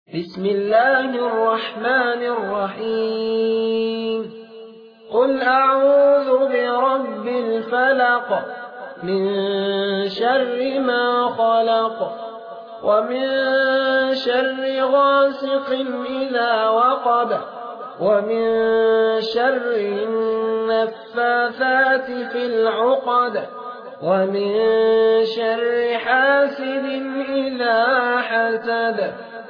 بسم الله الرحمن الرحيم قل أعوذ برب الفلق من شر ما خلق ومن شر غاسق إذا وقب ومن شر النفاثات في العقد ومن شر حاسد إذا حسد